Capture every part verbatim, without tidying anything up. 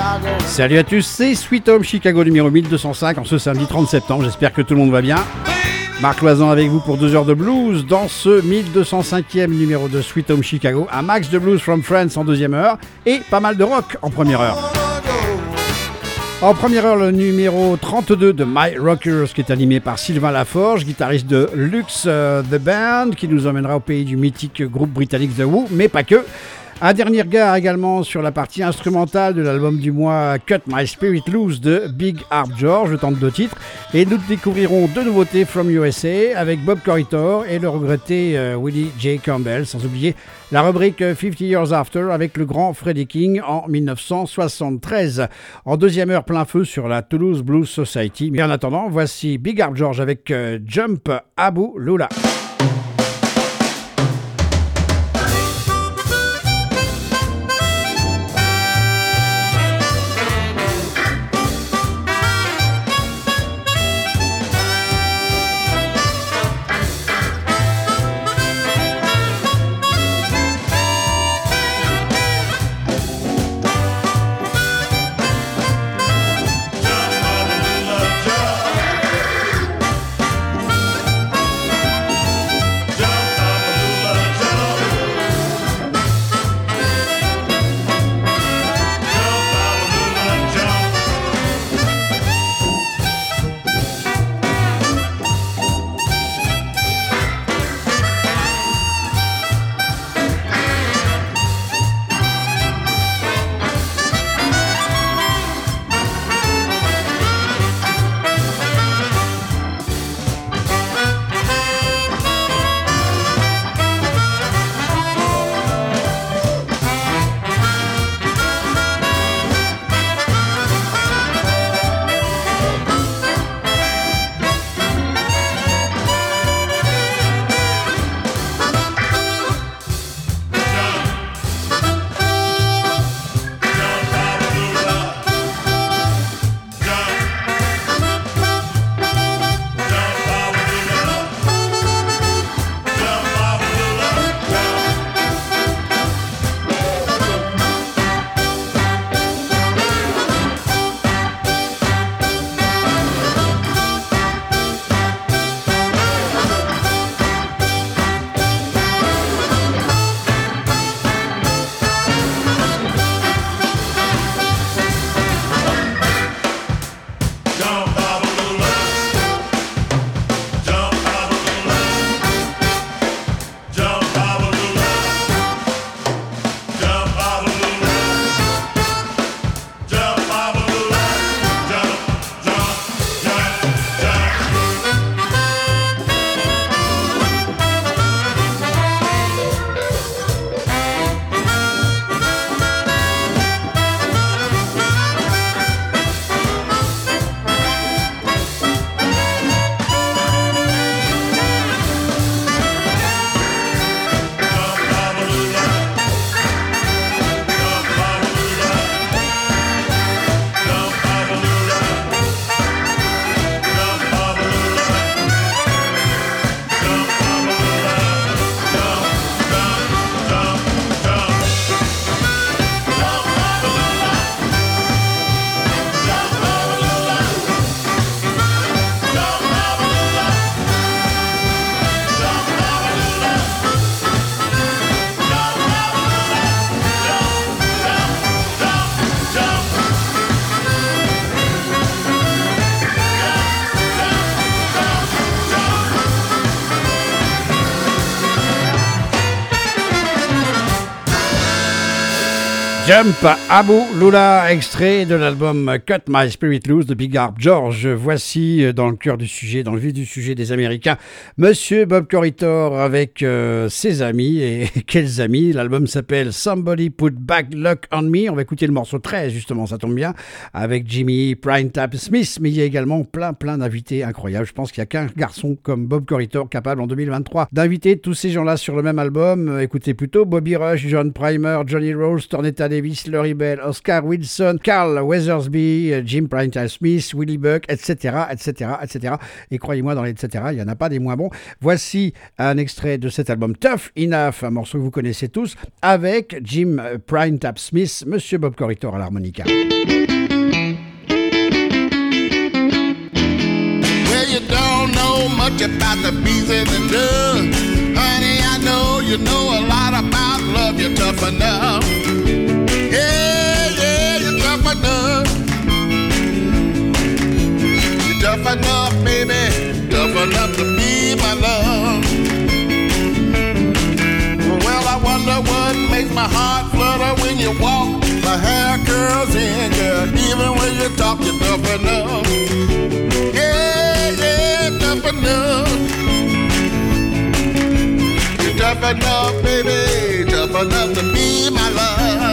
Salut à tous, c'est Sweet Home Chicago numéro mille deux cent cinq en ce samedi trente septembre. J'espère que tout le monde va bien. Marc Loisan avec vous pour deux heures de blues dans ce mille deux cent cinquième numéro de Sweet Home Chicago. Un max de blues from France en deuxième heure et pas mal de rock en première heure. En première heure, le numéro trente-deux de My Rockers qui est animé par Sylvain Laforge, guitariste de Lux uh, The Band, qui nous emmènera au pays du mythique groupe britannique The Who, mais pas que. Un dernier regard également sur la partie instrumentale de l'album du mois Cut My Spirit Loose de Big Harp George, le temps de deux titres. Et nous découvrirons deux nouveautés from U S A avec Bob Corritore et le regretté euh, Willie J. Campbell, sans oublier la rubrique fifty years After avec le grand Freddie King en dix-neuf cent soixante-treize. En deuxième heure, plein feu sur la Toulouse Blues Society. Mais en attendant, voici Big Harp George avec euh, Jump Abu Lula. Jump Abu Lula, extrait de l'album Cut My Spirit Loose de Big Harp George. Voici dans le cœur du sujet, dans le vif du sujet des Américains, Monsieur Bob Corritore avec euh, ses amis. Et quels amis? L'album s'appelle Somebody Put Back Luck on Me. On va écouter le morceau treize, justement, ça tombe bien, avec Jimmy Prime Tap Smith. Mais il y a également plein plein d'invités incroyables. Je pense qu'il n'y a qu'un garçon comme Bob Corritore capable en deux mille vingt-trois d'inviter tous ces gens-là sur le même album. Écoutez plutôt Bobby Rush, John Primer, Johnny Rolls, Tornetta Davis, Laurie Bell, Oscar Wilson, Carl Weathersby, Jim Primetime Smith, Willie Buck, et cetera, et cetera, et cetera. Et croyez-moi, dans les et cetera, il n'y en a pas des moins bons. Voici un extrait de cet album Tough Enough, un morceau que vous connaissez tous, avec Jim Primetime Smith, Monsieur Bob Corritore à l'harmonica. You don't know much about the bees and the dove. Honey, I know you know a lot about love. You're tough enough. Yeah, yeah, you're tough enough. You're tough enough, baby. Tough enough to be my love. Well, I wonder what makes my heart flutter when you walk. My hair curls in, girl. Even when you talk, you're tough enough. Yeah, yeah, tough enough. You're tough enough, baby. Tough enough to be my love.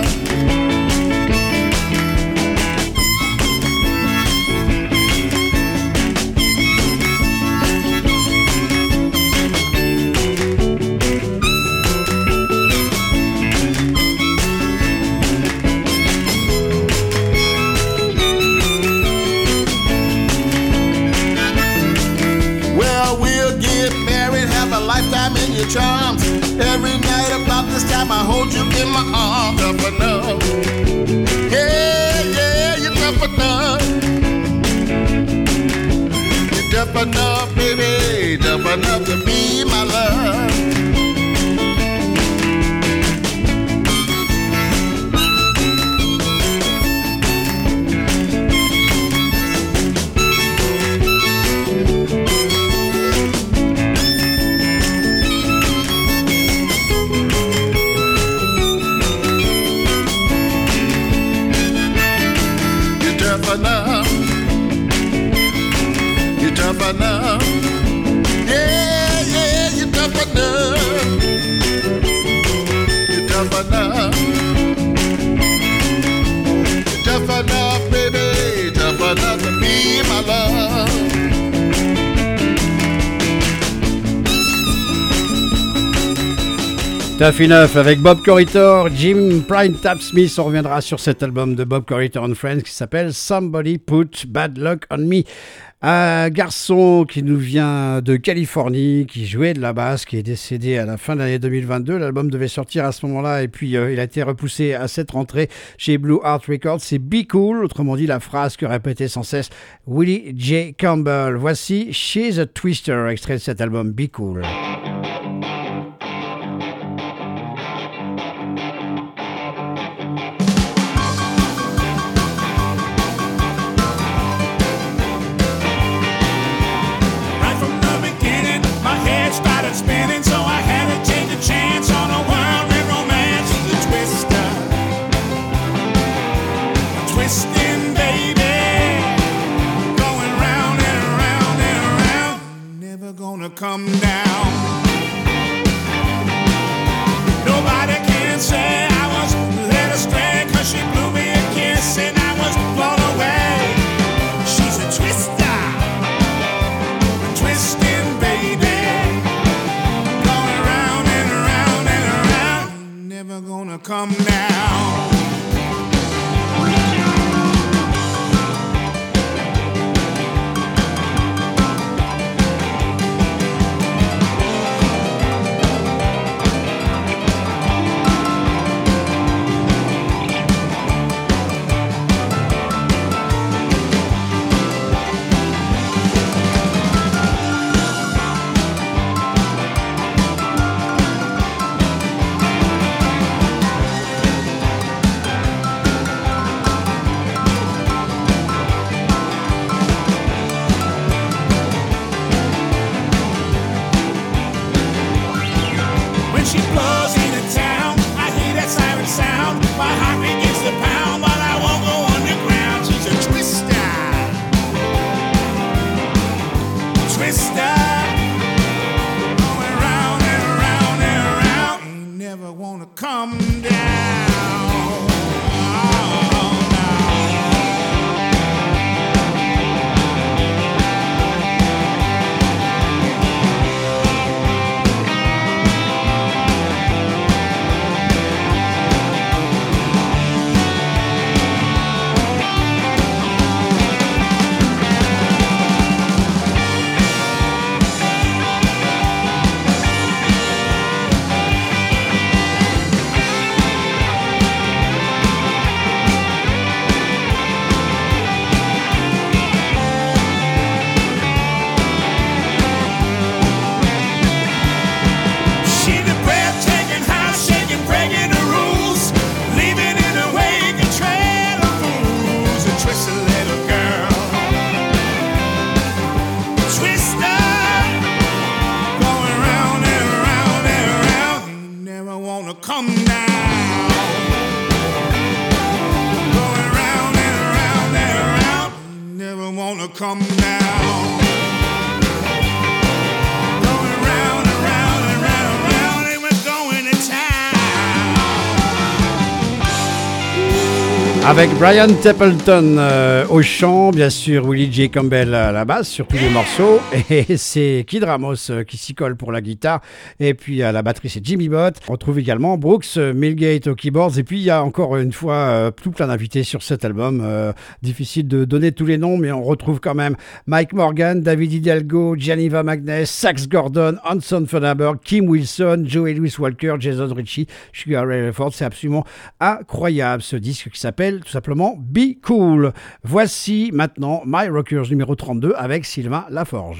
Lifetime in your charms. Every night about this time I hold you in my arms. Tough enough. Yeah, yeah, you're tough enough. You're tough enough, baby. Tough enough to be my love. You're tough enough. Yeah, yeah, you're tough enough. You're tough enough. You're tough enough, baby. Tough enough to be my love. Tough Enough avec Bob Corritore, Jim Primetime Smith. On reviendra sur cet album de Bob Corritore and Friends qui s'appelle Somebody Put Bad Luck on Me. Un garçon qui nous vient de Californie, qui jouait de la basse, qui est décédé à la fin de l'année deux mille vingt-deux. L'album devait sortir à ce moment-là et puis euh, il a été repoussé à cette rentrée chez Blue Heart Records. C'est Be Cool, autrement dit la phrase que répétait sans cesse Willie J. Campbell. Voici She's a Twister, extrait de cet album Be Cool. Spinning, so I had to take a chance on a world where romance is a twister, a twisting baby, going round and round and round, never gonna come down. Nobody can say I was led astray, 'cause she blew me a kiss and I was blown away. She's a twister, a twisting baby, never gonna come down. come down. Going round and round and round, you never wanna come down. Going round and round and round and round, and we're going to town. Avec Brian Stapleton euh, au chant, bien sûr Willie J. Campbell à la basse sur tous les morceaux, et c'est Kid Ramos euh, qui s'y colle pour la guitare, et puis à la batterie c'est Jimmy Bott. On retrouve également Brooks euh, Milgate aux keyboards, et puis il y a encore une fois euh, tout plein d'invités sur cet album. Euh, difficile de donner tous les noms, mais on retrouve quand même Mike Morgan, David Hidalgo, Geneva Magness, Sax Gordon, Hanson Funderburg, Kim Wilson, Joey Louis Walker, Jason Ritchie, Sugar Ray Rayford. C'est absolument incroyable ce disque qui s'appelle tout simplement Be Cool. Voici maintenant My Rockers numéro trente-deux avec Sylvain Laforge.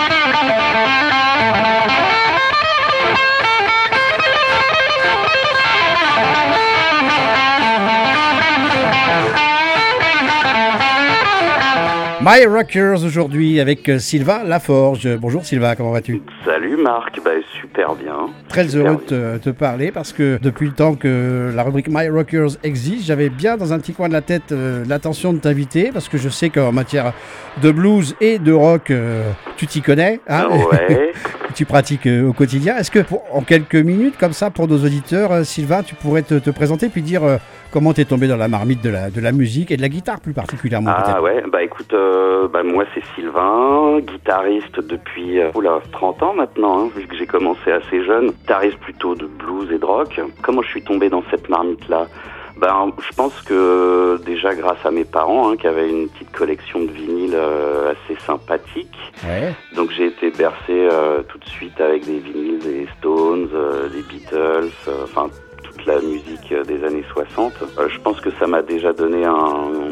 My Rockers aujourd'hui avec Sylvain Laforge. Bonjour Sylvain, comment vas-tu? Salut Marc, bah, super bien. Très super heureux de te, te parler parce que depuis le temps que la rubrique My Rockers existe, j'avais bien dans un petit coin de la tête euh, l'intention de t'inviter parce que je sais qu'en matière de blues et de rock, euh, tu t'y connais, hein, Ouais. tu pratiques euh, au quotidien. Est-ce que pour, en quelques minutes comme ça pour nos auditeurs, euh, Sylvain, tu pourrais te, te présenter puis dire euh, comment t'es tombé dans la marmite de la, de la musique et de la guitare plus particulièrement Ah peut-être. ouais, bah écoute, euh, bah, moi c'est Sylvain, guitariste depuis euh, oula, trente ans maintenant, hein, vu que j'ai commencé assez jeune. Guitariste plutôt de blues et de rock. Comment je suis tombé dans cette marmite-là? Ben, je pense que déjà grâce à mes parents, hein, qui avaient une petite collection de vinyles euh, assez sympathique. Ouais. Donc j'ai été bercé euh, tout de suite avec des vinyles des Stones, euh, des Beatles, euh, enfin toute la musique euh, des années soixante. Euh, je pense que ça m'a déjà donné un,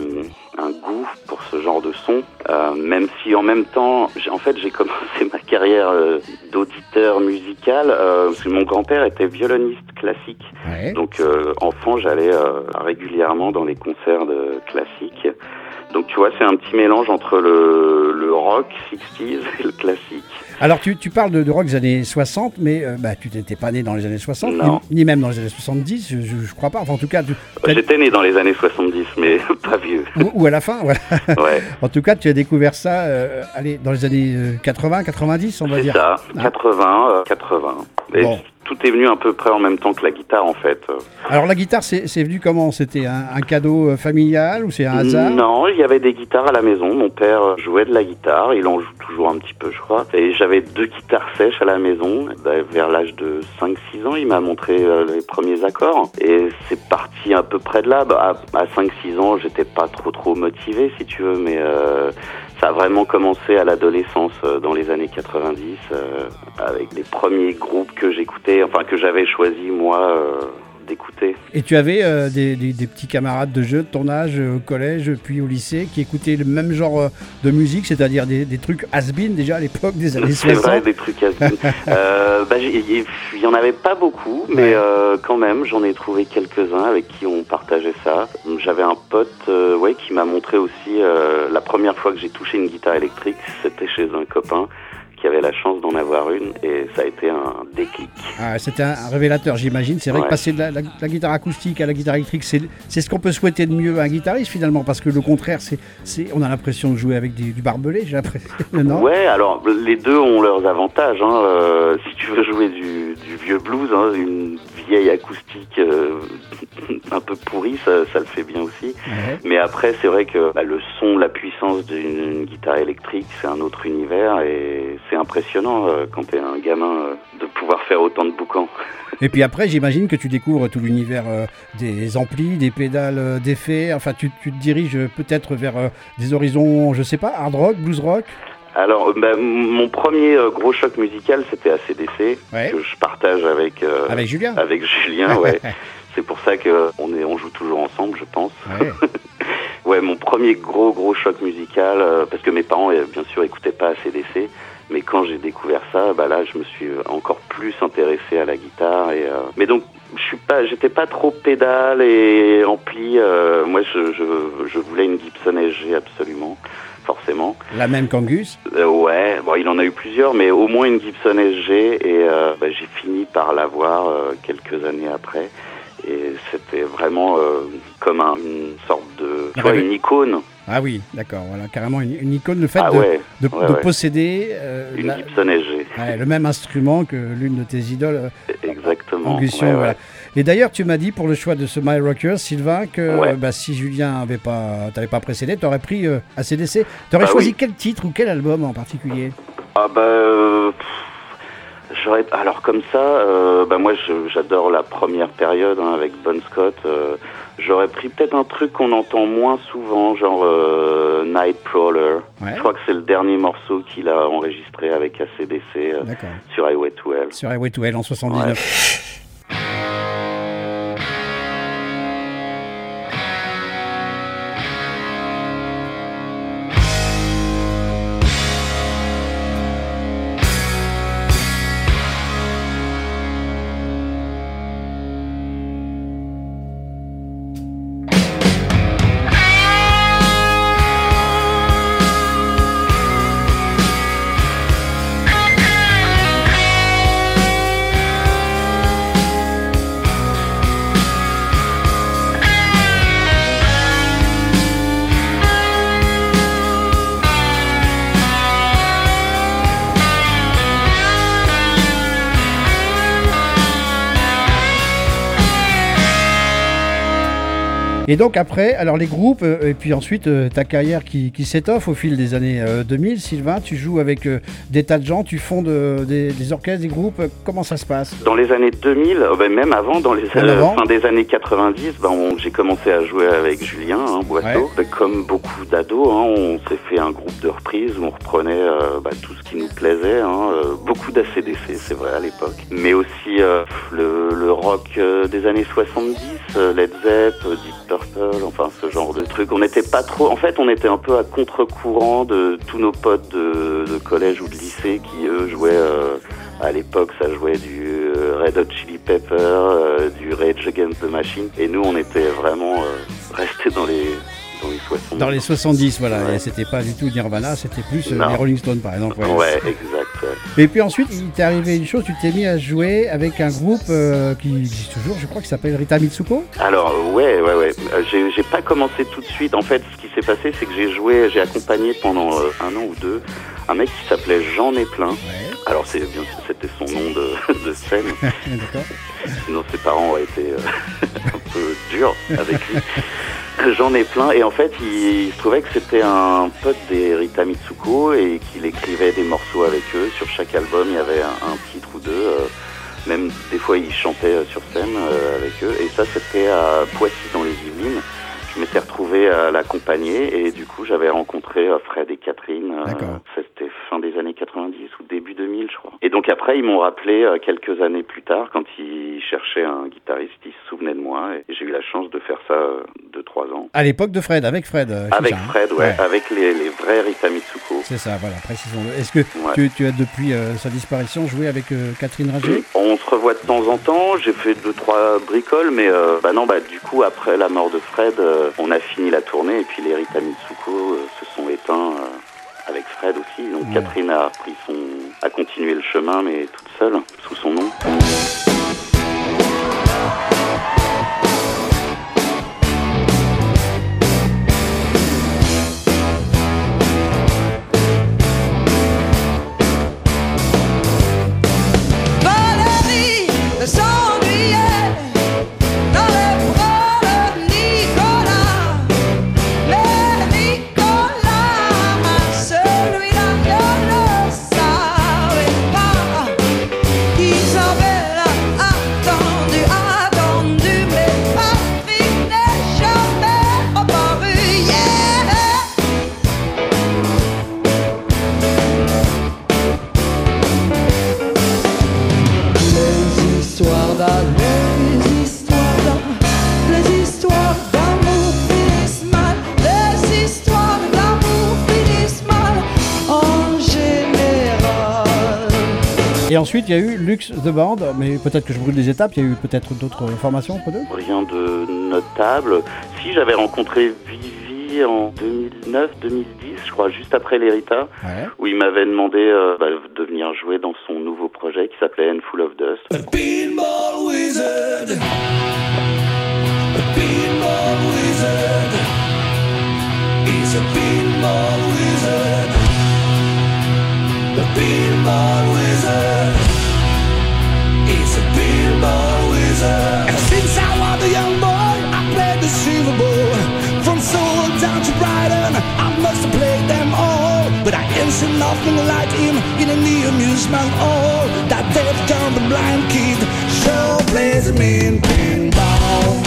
un goût pour ce genre de son, euh, même si en même temps, j'ai, en fait j'ai commencé ma carrière euh, d'auditeur musical, euh, parce que mon grand-père était violoniste classique. Ouais. Donc euh, enfant, j'allais euh, régulièrement dans les concerts de classiques. Donc tu vois, c'est un petit mélange entre le, le rock soixante et le classique. Alors tu, tu parles de, de rock des années soixante, mais euh, bah, tu n'étais pas né dans les années soixante, ni, Non. ni même dans les années soixante-dix, je, je, je crois pas. Enfin, en tout cas, tu, t'as- J'étais né dans les années soixante-dix, mais pas vieux. ou, ou à la fin, voilà. Ouais, En tout cas, tu as découvert ça euh, allez, dans les années euh, quatre-vingts, quatre-vingt-dix, on va c'est dire. ça, quatre-vingts, euh, quatre-vingts. Et Bon. tout est venu à peu près en même temps que la guitare, en fait. Alors la guitare, c'est, c'est venu comment? C'était un, un cadeau euh, familial ou c'est un hasard? Non, il y avait des guitares à la maison. Mon père jouait de la guitare, il en joue toujours un petit peu, je crois. Et j'avais deux guitares sèches à la maison. Vers l'âge de cinq six ans, il m'a montré euh, les premiers accords. Et c'est parti à peu près de là. Bah, à à cinq six ans, j'étais pas trop trop motivé, si tu veux, mais euh, ça a vraiment commencé à l'adolescence, euh, dans les années quatre-vingt-dix, euh, avec les premiers groupes que j'écoutais, enfin que j'avais choisi moi euh, d'écouter. Et tu avais euh, des, des, des petits camarades de jeu de ton âge euh, au collège puis au lycée qui écoutaient le même genre euh, de musique, c'est-à-dire des, des trucs has-been déjà à l'époque des années C'est vrai, soixante. des trucs à euh, bah, j'ai- Il y en avait pas beaucoup, mais Ouais. euh, quand même, j'en ai trouvé quelques-uns avec qui on partageait ça. J'avais un pote euh, ouais, qui m'a montré aussi euh, la première fois que j'ai touché une guitare électrique, c'était chez un copain qui avait la chance d'en avoir une, et ça a été un déclic. Ah, c'était un, un révélateur, j'imagine. C'est vrai Ouais. que passer de la, la- la guitare acoustique à la guitare électrique, c'est, c'est ce qu'on peut souhaiter de mieux à un guitariste finalement, parce que le contraire, c'est, c'est on a l'impression de jouer avec des- du barbelé, j'ai l'impression. Non. Ouais, alors les deux ont leurs avantages. Hein. Euh, si tu veux jouer du, du vieux blues, hein, une vieille acoustique euh, un peu pourrie, ça, ça le fait bien aussi. Ouais. Mais après, c'est vrai que bah, le son, la puissance d'une guitare électrique, c'est un autre univers, et c'est impressionnant euh, quand t'es un gamin euh, de pouvoir faire autant de boucans. Et puis après, j'imagine que tu découvres tout l'univers euh, des amplis, des pédales euh, d'effets. Enfin, tu, tu te diriges euh, peut-être vers euh, des horizons, je sais pas, hard rock, blues rock. Alors, bah, m- mon premier euh, gros choc musical, c'était A C D C, Ouais. que je partage avec euh, Avec Julien. avec Julien, ouais. C'est pour ça que on est, on joue toujours ensemble, je pense. Ouais. Ouais, mon premier gros gros choc musical, euh, parce que mes parents, euh, bien sûr, écoutaient pas A C D C, mais quand j'ai découvert ça, bah là, je me suis encore plus intéressé à la guitare. Et euh... mais donc, je suis pas, j'étais pas trop pédale et ampli. Euh, moi, je, je, je voulais une Gibson S G absolument. forcément. La même qu'Angus. Euh, ouais, bon, il en a eu plusieurs, mais au moins une Gibson S G, et euh, bah, j'ai fini par l'avoir euh, quelques années après. Et c'était vraiment euh, comme un, une sorte de... Tu vois, une icône. Ah oui, d'accord, voilà, carrément une, une icône, le fait Ah de, ouais, de, ouais, de ouais. posséder euh, Une la- Gibson S G. ouais, le même instrument que l'une de tes idoles, euh, Exactement. Angus Young, ouais, voilà. ouais. Et d'ailleurs, tu m'as dit pour le choix de ce My Rocker, Sylvain, que Ouais. euh, bah, si Julien avait pas, t'avait pas précédé, tu aurais pris euh, A C D C. Tu aurais Bah choisi oui. quel titre ou quel album en particulier? Ah bah... euh, pff, j'aurais... Alors comme ça, euh, bah moi je- j'adore la première période hein, avec Bon Scott. euh, j'aurais pris peut-être un truc qu'on entend moins souvent, genre euh, Night Prowler. Ouais. Je crois que c'est le dernier morceau qu'il a enregistré avec A C D C euh, D'accord. sur Highway to Hell. Sur Highway to Hell en soixante-dix-neuf. Et donc après, alors les groupes, euh, et puis ensuite euh, ta carrière qui, qui s'étoffe au fil des années euh, deux mille, Sylvain, tu joues avec euh, des tas de gens, tu fondes euh, des, des orchestres, des groupes, euh, comment ça se passe? Dans les années deux mille, euh, ben même avant, dans les Même avant. fin des années quatre-vingt-dix, ben on- j'ai commencé à jouer avec Julien hein, Boisseau. Ouais. Ben, comme beaucoup d'ados, hein, on s'est fait un groupe de reprises où on reprenait euh, ben, tout ce qui nous plaisait. Hein, euh, beaucoup d'A C D C, c'est vrai à l'époque, mais aussi euh, le, le rock euh, des années soixante-dix, euh, Led Zepp, euh, Deep Purple, enfin ce genre de trucs. On n'était pas trop, en fait, on était un peu à contre-courant de tous nos potes de, de collège ou de lycée qui eux jouaient. Euh, À l'époque, ça jouait du euh, Red Hot Chili Pepper, euh, du Rage Against the Machine. Et nous, on était vraiment euh, restés dans les, dans les soixante-dix. Dans les soixante-dix, voilà, Ouais. et c'était pas du tout Nirvana, c'était plus euh, Non. les Rolling Stones par exemple. ouais. Ouais, exact. Ouais. Et puis ensuite, il t'est arrivé une chose, tu t'es mis à jouer avec un groupe euh, qui existe toujours, je crois, qui s'appelle Rita Mitsuko. Alors, ouais, ouais, ouais. Euh, j'ai, j'ai pas commencé tout de suite. En fait, ce qui s'est passé, c'est que j'ai joué, j'ai accompagné pendant euh, un an ou deux un mec qui s'appelait Jean Néplin. Ouais, Alors, c'est bien sûr, c'était son nom de, de scène. d'accord. Sinon, ses parents auraient été euh, un peu durs avec lui. J'en ai plein et en fait il, il se trouvait que c'était un pote des Rita Mitsuko et qu'il écrivait des morceaux avec eux. Sur chaque album il y avait un, un titre ou deux, euh, même des fois il chantait euh, sur scène euh, avec eux et ça c'était à Poissy dans les Yvelines. Je m'étais retrouvé à l'accompagner et du coup j'avais rencontré euh, Fred et Catherine. euh, D'accord. ça c'était fin des années quatre-vingt-dix ou début deux mille je crois. Et donc après ils m'ont rappelé euh, quelques années plus tard quand ils cherchaient un guitariste, ils se souvenaient de moi et j'ai eu la chance de faire ça euh, deux trois ans. À l'époque de Fred, avec Fred. euh, Avec c'est ça, hein. Fred, ouais, avec les, les vrais Rita Mitsuko. C'est ça, voilà, précisons-le. Est-ce que Ouais. tu, tu as depuis euh, sa disparition joué avec euh, Catherine Rager? On se revoit de temps en temps, j'ai fait deux trois bricoles, mais euh, bah non, bah du coup après la mort de Fred, euh, on a fini la tournée et puis les Rita Mitsuko euh, se sont éteints euh, avec Fred aussi. Donc Ouais. Catherine a pris son, a continué le chemin, mais toute seule, sous son nom. Valérie s'ennuyait dans les bras de Nicolas. Mais Nicolas, celui-là ne le savait pas. Isabelle a attendu, attendu, mais Patrick n'est jamais reparu. Yeah. Les histoires d'amour, les histoires d'amour, les histoires d'amour finissent mal, les histoires d'amour finissent mal en général. Et ensuite, il y a eu Lux The Band, mais peut-être que je brûle des étapes, il y a eu peut-être d'autres formations entre deux? Rien de notable. Si j'avais rencontré Vivi sorti en deux mille neuf deux mille dix, je crois, juste après l'Erita, Ouais. où il m'avait demandé euh, bah, de venir jouer dans son nouveau projet qui s'appelait Handful of Dust. A pinball wizard. A pinball wizard. He's a pinball wizard. A pinball wizard. He's a pinball wizard. Ever since I was a young boy, I played the Super Bowl. From Seoul down to Brighton, I must have played them all. But I ain't seen nothing like him in any amusement hall. That deaf, dumb, and blind kid sure plays me in pinball.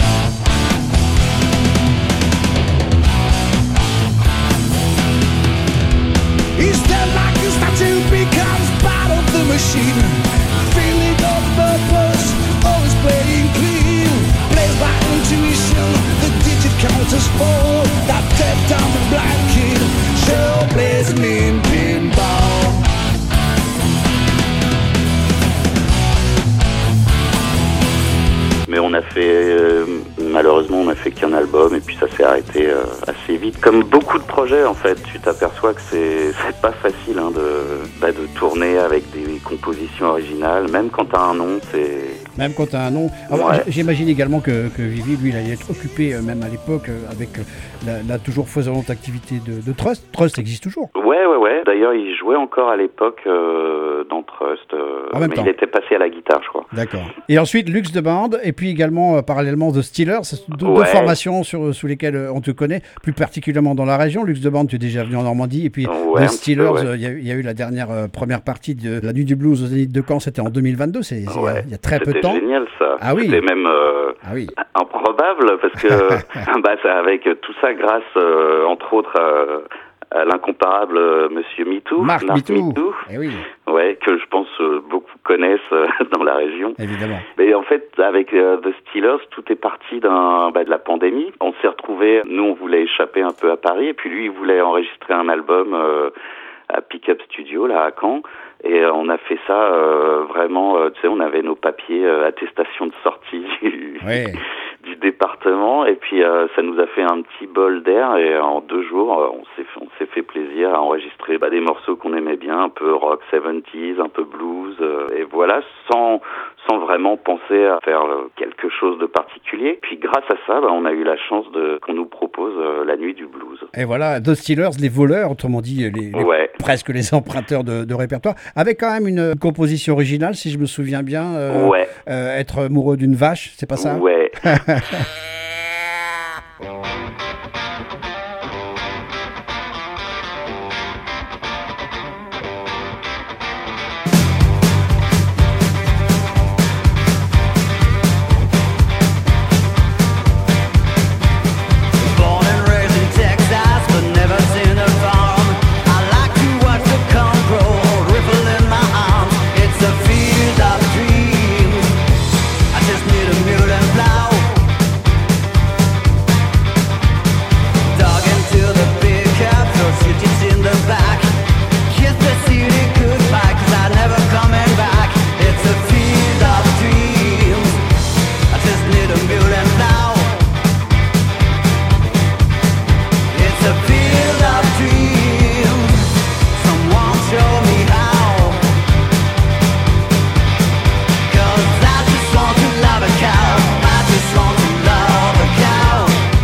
He's dead like a statue, becomes part of the machine. Feeling of purpose, always playing clean. Plays by intuition, the digit counters fall. That deaf, dumb, and blind kid sure plays me in pinball. Mais on a fait, euh, malheureusement, on a fait qu'un album et puis ça s'est arrêté euh, assez vite. Comme beaucoup de projets, en fait, tu t'aperçois que c'est, c'est pas facile hein, de, bah, de tourner avec des compositions originales. Même quand t'as un nom, c'est... Même quand tu as un nom. Alors, Ouais. j- J'imagine également que, que Vivi, lui, il allait être occupé, euh, même à l'époque, euh, avec euh, la, la toujours foisonnante activité de, de Trust. Trust existe toujours. Ouais, ouais, ouais. D'ailleurs, il jouait encore à l'époque euh, dans Trust. Euh, En même mais temps. il était passé à la guitare, je crois. D'accord. Et ensuite, Lux de Band, et puis également, euh, parallèlement, The Steelers. C'est deux, deux Ouais. formations sur, sous lesquelles euh, on te connaît, plus particulièrement dans la région. Lux de Band, tu es déjà venu en Normandie. Et puis, Ouais, un The petit Steelers, peu, ouais. euh, il y, a eu- il y a eu la dernière euh, première partie de la Nuit du Blues au Zénith de Caen. C'était en deux mille vingt-deux. C'est, c'est, Ouais. il y a très peu de C'était temps. génial, ça. Ah oui. C'était même... euh, Ah oui. improbable parce que bah, ça, avec tout ça grâce euh, entre autres à, à l'incomparable euh, Monsieur MeToo, Marc MeToo. MeToo, Eh oui, ouais, que je pense euh, beaucoup connaissent euh, dans la région. évidemment. Mais en fait, avec euh, The Steelers, tout est parti d'un bah, de la pandémie. On s'est retrouvés, nous on voulait échapper un peu à Paris et puis lui il voulait enregistrer un album euh, à Pickup Studio là à Caen. Et euh, on a fait ça euh, vraiment, euh, tu sais, on avait nos papiers, euh, attestation de sortie du, Ouais. du département, et puis euh, ça nous a fait un petit bol d'air, et en deux jours, euh, on s'est fait, on s'est fait plaisir à enregistrer bah, des morceaux qu'on aimait bien, un peu rock soixante-dix, un peu blues, euh, et voilà, sans sans vraiment penser à faire euh, quelque chose de particulier. Puis grâce à ça, bah, on a eu la chance de qu'on nous propose euh, la nuit du blues. Et voilà, The Steelers, les voleurs, autrement dit, les, les- Ouais. presque les emprunteurs de, de répertoire, avec quand même une composition originale, si je me souviens bien. euh, Ouais. euh, être amoureux d'une vache, c'est pas ça? Ouais. Born and raised in Texas, but never seen a farm. I like to watch the corn grow, ripple in my arms. It's a field of dreams. I just need a mule and plow. Dug into the pickup, throw cities in the back. Kiss the city goodbye, 'cause I'm never coming back. It's a field of dreams. I just need a mule and plow. It's a field of dreams. Someone show me how. 'Cause I just want to love a cow. I just want to love a cow.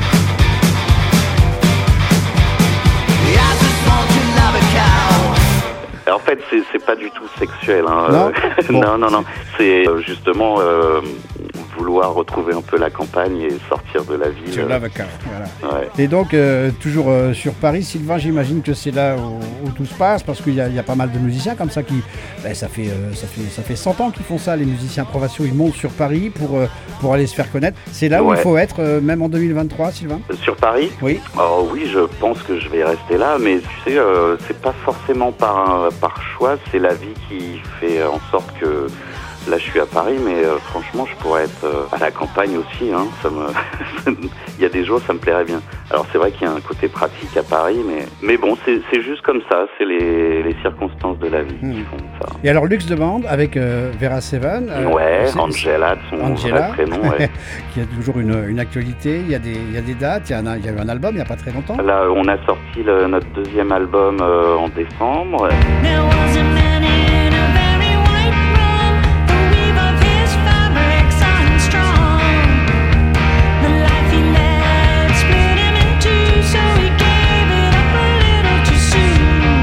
I just want to love a cow. En fait, c'est, c'est pas du tout sexuel. Hein. Non Bon. non, non, non. C'est euh, justement euh, vouloir retrouver un peu la campagne et sortir de la ville. Sur Lavacar, voilà. Ouais. Et donc, euh, toujours euh, sur Paris, Sylvain, j'imagine que c'est là où, où tout se passe, parce qu'il y, a- il y a pas mal de musiciens comme ça qui... ben, ça, fait, euh, ça, fait, ça fait cent ans qu'ils font ça, les musiciens provinciaux, ils montent sur Paris pour, euh, pour aller se faire connaître. C'est là où Ouais. il faut être, euh, même en deux mille vingt-trois, Sylvain? Sur Paris? Oui. Oh oui, je pense que je vais rester là, mais tu sais, euh, c'est pas forcément par, un- par choix, c'est la vie qui fait en sorte que Là, je suis à Paris, mais euh, franchement, je pourrais être euh, à la campagne aussi. Hein. Ça me... Il y a des jours, ça me plairait bien. Alors, c'est vrai qu'il y a un côté pratique à Paris, mais, mais bon, c'est, c'est juste comme ça. C'est les, les circonstances de la vie Hmm. qui font ça. Et alors, Luxe de Bande avec euh, Vera Seven. euh, ouais, c'est- Angela, de son Angela, vrai prénom. Ouais. qui a toujours une, une actualité. Il y, a des, il y a des dates. Il y, a un, il y a eu un album il n'y a pas très longtemps. Là, on a sorti le- notre deuxième album euh, en décembre. There was a man in a very white robe, the weave of his fabrics unstrung. The life he led split him in two, so he gave it up a little too soon.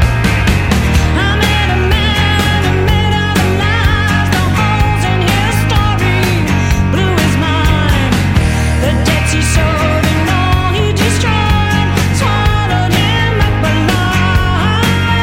I met a man who made all the lies, the holes in his story blew his mind. The debts he sowed and all he destroyed swallowed him up alive.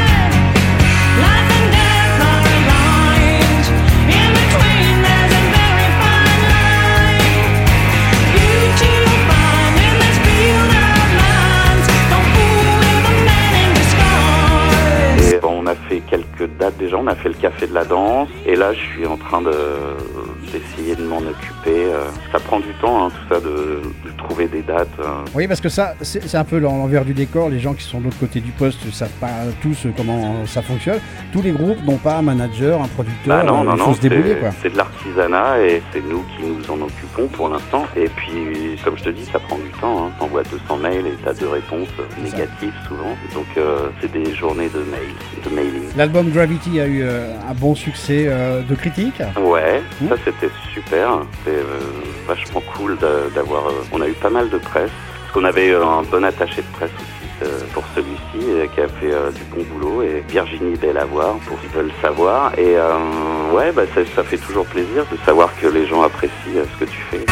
Life and death are aligned. In between there's a very fine line. Beauty you'll find in this field of lines. Don't fool with a man in disguise. Et bon, on a fait quelques dates déjà. On a fait le Café de la Danse. Et là, je suis en train de, d'essayer de m'en occuper. euh. Ça prend du temps, hein, tout ça, de, de trouver des dates. euh. Oui, parce que ça, c'est c'est un peu l'envers du décor. Les gens qui sont de l'autre côté du poste ne savent pas tous comment ça fonctionne. Tous les groupes n'ont pas un manager, un producteur. Bah non, euh, non, il faut non, se débrouiller, c'est, quoi. c'est de l'artisanat et c'est nous qui nous en occupons pour l'instant. Et puis, comme je te dis, ça prend du temps. Hein. T'envoies deux cents mails et t'as deux réponses euh, C'est ça. négatives souvent. Donc, euh, c'est des journées de mails, de mailing. L'album Gravity a eu euh, un bon succès euh, de critique. Ouais, Mmh. ça c'était super. C'était euh, vachement cool d'a- d'avoir. euh, on a eu pas mal de presse. Parce qu'on avait euh, un bon attaché de presse aussi euh, pour celui-ci euh, qui a fait euh, du bon boulot. Et Virginie Delavoir, pour ceux qui veulent le savoir. Et euh, ouais, bah, ça, ça fait toujours plaisir de savoir que les gens apprécient euh, ce que tu fais.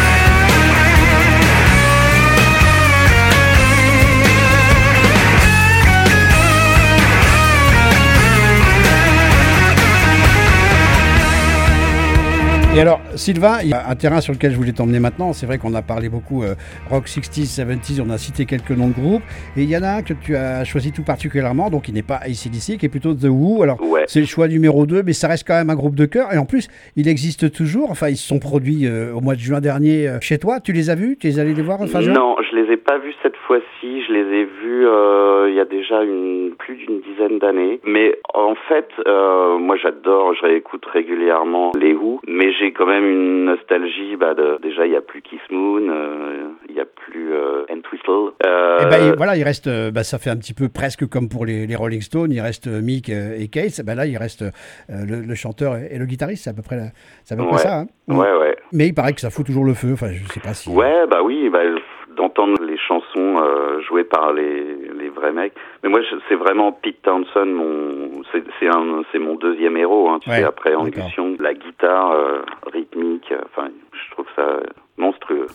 Et alors, Sylvain, il y a un terrain sur lequel je voulais t'emmener maintenant. C'est vrai qu'on a parlé beaucoup euh, rock sixties, seventies, on a cité quelques noms de groupes. Et il y en a un que tu as choisi tout particulièrement, donc il n'est pas A C D C, qui est plutôt The Who. Alors, Ouais. c'est le choix numéro deux, mais ça reste quand même un groupe de cœur. Et en plus, il existe toujours. Enfin, ils se sont produits euh, au mois de juin dernier euh, chez toi. Tu les as vus? Tu les allé les voir fin juin? Non, je les ai pas vus cette fois-ci. Je les ai vus euh, il y a déjà une, plus d'une dizaine d'années. Mais en fait, euh, moi j'adore, je réécoute régulièrement les Who, mais j'ai quand même une nostalgie. Bah, de, déjà, il y a plus Kiss Moon, euh, il y a plus euh, Entwistle. Euh, Et ben, il- voilà, il reste, euh, bah, ça fait un petit peu presque comme pour les, les Rolling Stones, il reste euh, Mick euh, et Keith. Ben là, il reste euh, le, le chanteur et, et le guitariste, c'est à peu près, la- c'est à peu près Ouais. ça. Hein. Ouais, ouais. Mais il paraît que ça fout toujours le feu. Enfin, je sais pas si. Ouais, bah oui, bah, d'entendre les chansons euh, jouées par les, les vrais mecs. Mais moi, je- c'est vraiment Pete Townshend, mon, c'est, c'est, un, c'est mon deuxième héros. Hein, tu Ouais, sais, après d'accord. Angus, la guitare euh, rythmique. euh, Enfin, je trouve ça monstrueux.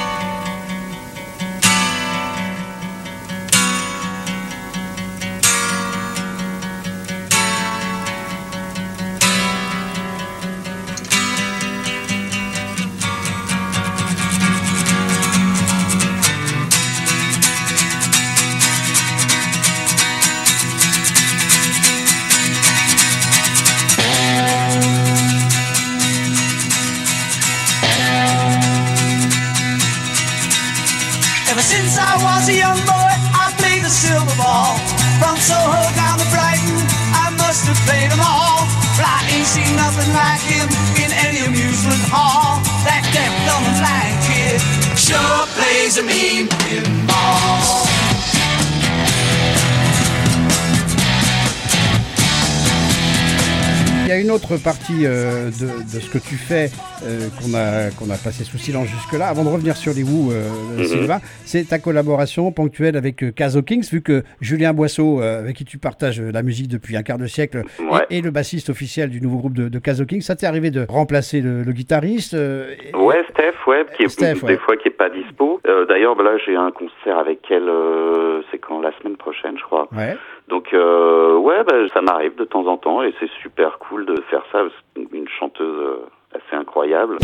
Ever since I was a young boy, I played the silver ball. From Soho down to Brighton, I must have played them all. But I ain't seen nothing like him in any amusement hall. That deaf, dumb, and blind kid sure plays a mean pinball. Il y a une autre partie euh, de, de ce que tu fais euh, qu'on a, qu'on a passé sous silence jusque-là. Avant de revenir sur les Who, euh, Mhm. Sylvain, c'est ta collaboration ponctuelle avec euh, Caso Kings, vu que Julien Boisseau, euh, avec qui tu partages euh, la musique depuis un quart de siècle, Ouais. est, est le bassiste officiel du nouveau groupe de, de Caso Kings. Ça t'est arrivé de remplacer le, le guitariste euh, et- Ouais, Steph, ouais, qui est Steph, des ouais. fois qui est pas dispo. Euh, d'ailleurs, bah là, j'ai un concert avec elle. euh, c'est quand la semaine prochaine, je crois. Ouais. Donc, euh, ouais, bah, ça m'arrive de temps en temps et c'est super cool de faire ça. C'est une chanteuse euh, assez incroyable.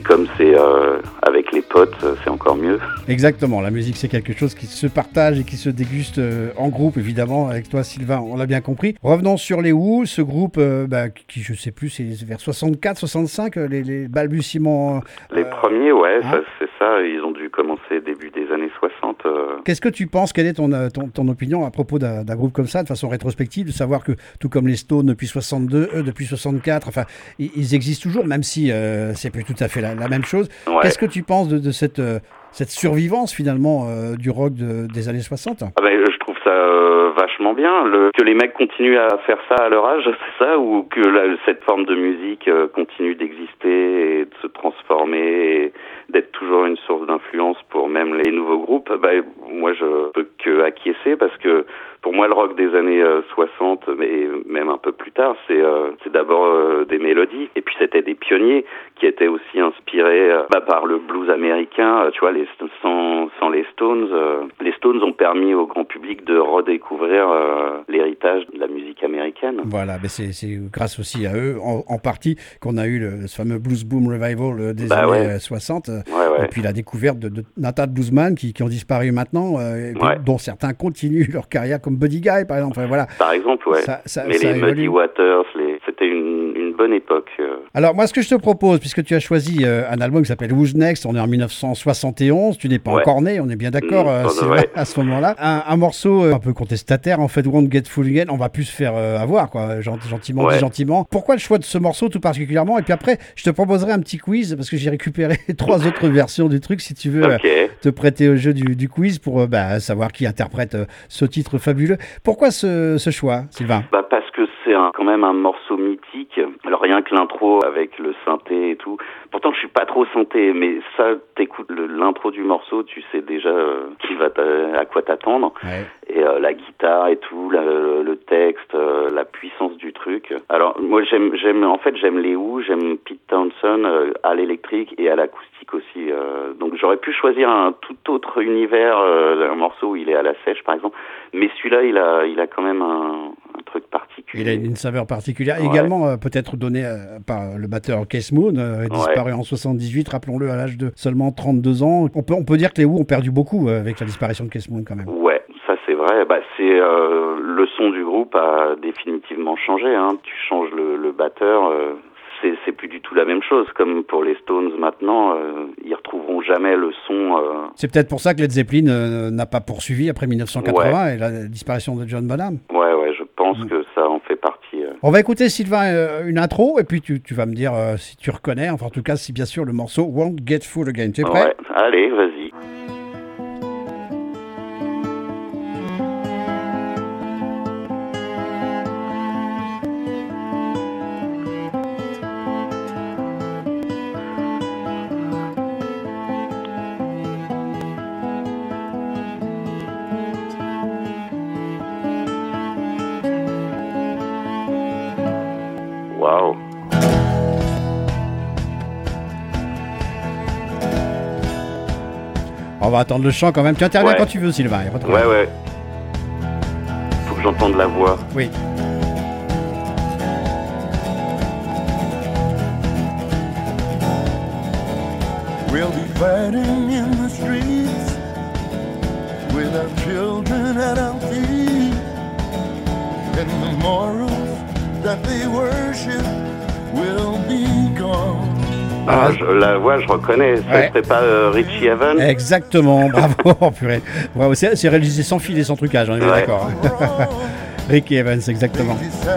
puis comme c'est euh, avec les potes, c'est encore mieux. Exactement, la musique c'est quelque chose qui se partage et qui se déguste euh, en groupe évidemment, avec toi Sylvain, on l'a bien compris. Revenons sur les Who, ce groupe euh, bah, qui je sais plus, c'est vers soixante-quatre, soixante-cinq, euh, les, les balbutiements. euh, Les premiers, ouais, hein. ça, c'est ça, ils ont dû commencer début des années soixante. euh. Qu'est-ce que tu penses, quelle est ton, euh, ton, ton opinion à propos d'un d'un groupe comme ça, de façon rétrospective, de savoir que tout comme les Stones depuis soixante-deux, eux depuis soixante-quatre, enfin ils, ils existent toujours, même si euh, c'est plus tout à fait la, la même chose. Ouais. Qu'est-ce que tu penses de, de cette, euh, cette survivance finalement euh, du rock de- des années soixante? Ah ben, je trouve ça euh, vachement bien. Le, que les mecs continuent à faire ça à leur âge, c'est ça, ou que la- cette forme de musique euh, continue d'exister et de se transformer et d'être toujours une source d'influence pour même les nouveaux groupes. Ben, moi, je peux que acquiescer parce que pour moi, le rock des années euh, soixante, mais même un peu plus tard, c'est euh, c'est d'abord euh, des mélodies. Et puis c'était des pionniers qui étaient aussi inspirés euh, bah, par le blues américain. Euh, tu vois, les, sans, sans les Stones, euh, les Stones ont permis au grand public de redécouvrir euh, l'héritage de la musique américaine. Voilà, mais c'est c'est grâce aussi à eux, en, en partie, qu'on a eu le, ce fameux Blues Boom Revival euh, des Bah années ouais. euh, soixante, euh, Ouais, ouais. et puis la découverte de, de d'un tas de bluesmen qui, qui ont disparu maintenant, euh, et puis Ouais. dont certains continuent leur carrière, comme Buddy Guy par exemple. Enfin, voilà. Par exemple, ouais. Ça- ça- Mais ça les évolue. Muddy Waters, les... c'était une, une bonne époque. euh. Alors moi, ce que je te propose, puisque tu as choisi euh, un album qui s'appelle Who's Next, on est en mille neuf cent soixante et onze, tu n'es pas Ouais. encore né, on est bien d'accord, Mmh, euh, pas c'est vrai. vrai, à ce moment-là. Un, un morceau euh, un peu contestataire, en fait, Won't Get Full Again, on va plus se faire euh, avoir, quoi, gent- gentiment, Ouais. dit gentiment. Pourquoi le choix de ce morceau tout particulièrement? Et puis après, je te proposerai un petit quiz, parce que j'ai récupéré trois autres versions du truc, si tu veux euh, Ok. te prêter au jeu du, du quiz pour euh, bah, savoir qui interprète euh, ce titre fabuleux. Pourquoi ce, ce choix, Sylvain? Bah parce que c'est un- quand même un morceau mythique. Alors rien que l'intro avec le synthé et tout. Pourtant je suis pas trop synthé, mais ça t'écoutes le- l'intro du morceau, tu sais déjà euh, qui va t'a- à quoi t'attendre. Ouais. Et euh, la guitare et tout, la- le, le texte, euh, la puissance du truc. Alors moi j'aime, j'aime, en fait j'aime les Who, j'aime Pete Townshend euh, à l'électrique et à l'acoustique aussi. euh. donc j'aurais pu choisir un tout autre univers, euh, un morceau où il est à la sèche par exemple. Mais celui-là il a, il a quand même un, un truc particulier. Il a une saveur particulière, Ouais. également euh, peut-être donnée euh, par le batteur Keith Moon, euh, disparu Ouais. en soixante-dix-huit, rappelons-le, à l'âge de seulement trente-deux ans. On peut, on peut dire que les Who ont perdu beaucoup euh, avec la disparition de Keith Moon quand même. Ouais, ça c'est vrai. Bah, c'est euh, le son du groupe a définitivement changé. Hein. Tu changes le, le batteur, euh, c'est c'est plus du tout la même chose. Comme pour les Stones maintenant, euh, ils retrouveront jamais le son. Euh... C'est peut-être pour ça que Led Zeppelin euh, n'a pas poursuivi après mille neuf cent quatre-vingts et la disparition de John Bonham. Ouais, ouais, je pense Mm. que ça en fait partie. euh. On va écouter, Sylvain, euh, une intro et puis tu, tu vas me dire euh, si tu reconnais, enfin en tout cas si bien sûr le morceau Won't Get Full Again. Tu es prêt? Ouais, allez, vas-y. Waouh. On va attendre le chant quand même. Tu interviens Ouais. quand tu veux, Sylvain. y a pas de Ouais, problème. ouais. Faut que j'entende la voix. Oui. We'll be fighting in the streets with our children at our feet, and the morals that they worship will be gone. Ah, je, la voix, je reconnais. Ça Ouais. serait pas euh, Richie Evans? Exactement, bravo, oh, purée. Bravo, c'est c'est réalisé sans fil et sans trucage, on est bien Ouais. d'accord. Ricky Evans, exactement.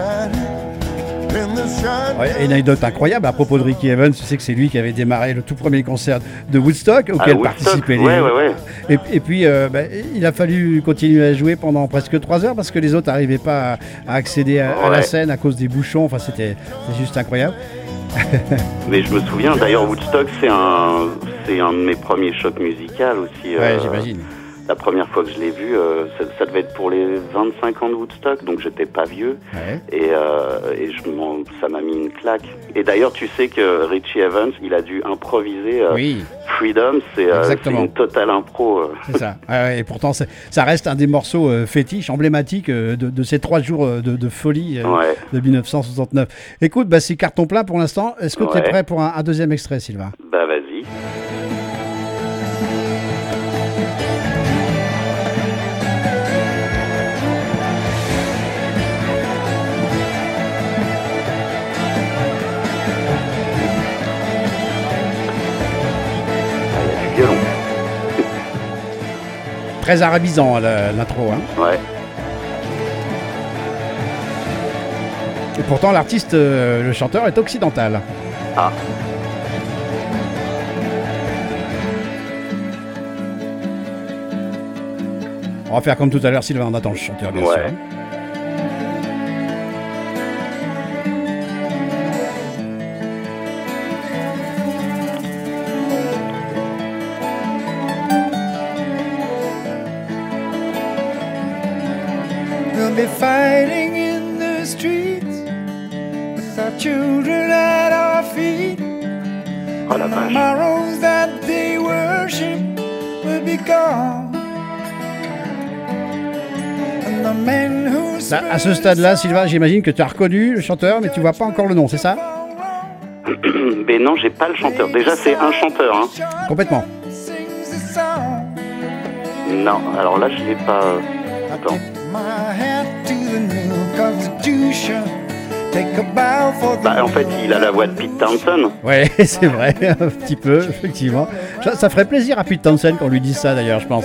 Ouais, et une anecdote incroyable à propos de Ricky Evans, tu sais que c'est lui qui avait démarré le tout premier concert de Woodstock auquel Ah, Woodstock, participaient les ouais, ouais, ouais. Et, et puis euh, bah, il a fallu continuer à jouer pendant presque trois heures parce que les autres n'arrivaient pas à, à accéder à, à la Ouais. scène à cause des bouchons. Enfin, c'était c'était juste incroyable. Mais je me souviens, d'ailleurs, Woodstock, c'est un, c'est un de mes premiers chocs musicaux aussi. Ouais, euh, j'imagine. La première fois que je l'ai vu, euh, ça, ça devait être pour les vingt-cinq ans de Woodstock, donc j'étais pas vieux. Ouais. Et, euh, et je m'en- ça m'a mis une claque. Et d'ailleurs, tu sais que Richie Evans, il a dû improviser euh, Oui, Freedom, c'est euh, c'est Exactement. une totale impro. euh. c'est ça. Ouais, ouais, et pourtant, c'est- ça reste un des morceaux euh, fétiches, emblématiques euh, de, de ces trois jours euh, de, de folie euh, Ouais. de mille neuf cent soixante-neuf. Écoute, bah, c'est carton plein pour l'instant. Est-ce que tu es Ouais. prêt pour un, un deuxième extrait, Sylvain? Bah vas-y. Ah, il y a du violon. Très arabisant la- l'intro. Hein. Ouais. Et pourtant, l'artiste, euh, le chanteur, est occidental. Ah. On va faire comme tout à l'heure, Sylvain, on attend le chanteur, bien Ouais. sûr. We'll be fighting in the streets with our children at our feet. Oh la The vache. morrows that they worship will be gone. And the men who Là, à ce stade-là, Sylvain, j'imagine que tu as reconnu le chanteur, mais tu vois pas encore le nom, c'est ça? Mais non, j'ai pas le chanteur. Déjà, c'est un chanteur. Hein. Complètement. sings the song. Non, alors là, je l'ai pas. euh, I Attends. tip my hat to the new Constitution. Take a bow for the Bah, en fait, il a la voix de Pete Townsend. Ouais, c'est vrai, un petit peu, effectivement. Ça, ça ferait plaisir à Pete Townsend qu'on lui dise ça, d'ailleurs, je pense.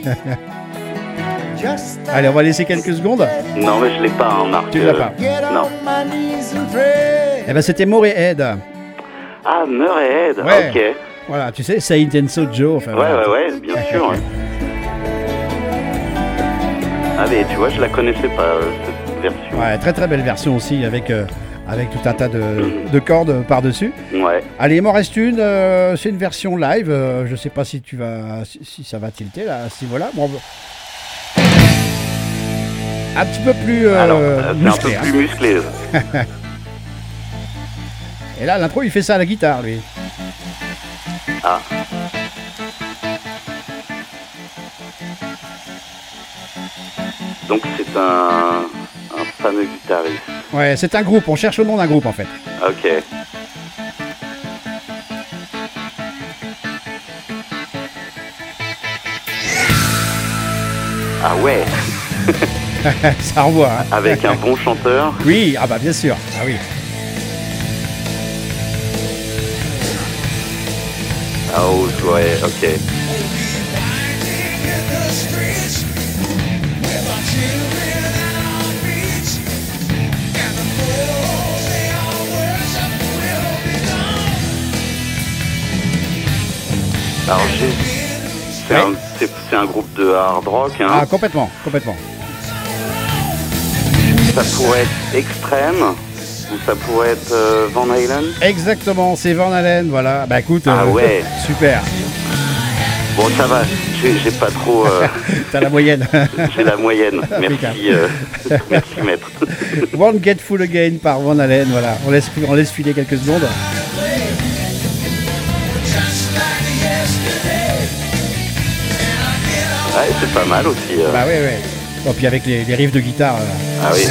Just Allez, on va laisser quelques secondes. Non, mais je l'ai pas, hein, Marc. Tu l'as euh, pas. get Non. on my knees and pray. Eh ben, c'était Morehead. Ah, Murrayhead. Ouais. Ok. Voilà, tu sais, Saint and So Joe. Enfin, Ouais, voilà. ouais, ouais, bien sûr. ouais. Ah, mais tu vois, je la connaissais pas, euh, cette version. Ouais, très très belle version aussi, avec, euh, avec tout un tas de, de cordes par-dessus. Ouais. Allez, il m'en reste une, euh, c'est une version live. euh, je sais pas si tu vas, si, si ça va tilter là, à ce niveau-là. Bon, un petit peu plus euh, Alors, euh, c'est un musclé. peu hein. plus musclé. Et là, l'intro, il fait ça à la guitare, lui. Ah. Donc, c'est un, un fameux guitariste. Ouais, c'est un groupe. On cherche le nom d'un groupe, en fait. Ok. Ah ouais, Ça renvoie. Hein. avec un bon chanteur. Oui, ah bah bien sûr. Ah oui. Ah oh, ouais, ok. Alors j'ai... C'est Ouais. un, c'est- c'est un groupe de hard rock, hein. Ah, complètement, complètement. Ça pourrait être Extrême, ou ça pourrait être euh, Van Halen. Exactement, c'est Van Halen, voilà. Bah écoute, Ah euh, ouais. super. Bon, ça va, j'ai j'ai pas trop... euh, T'as la moyenne. j'ai la moyenne. Impeccable. Merci, euh, merci maître. Won't Get Full Again par Van Halen, voilà. On laisse, on laisse filer quelques secondes. Ouais, c'est pas mal aussi. euh. Bah ouais, ouais. Bon, puis avec les, les riffs de guitare. euh, Ah oui.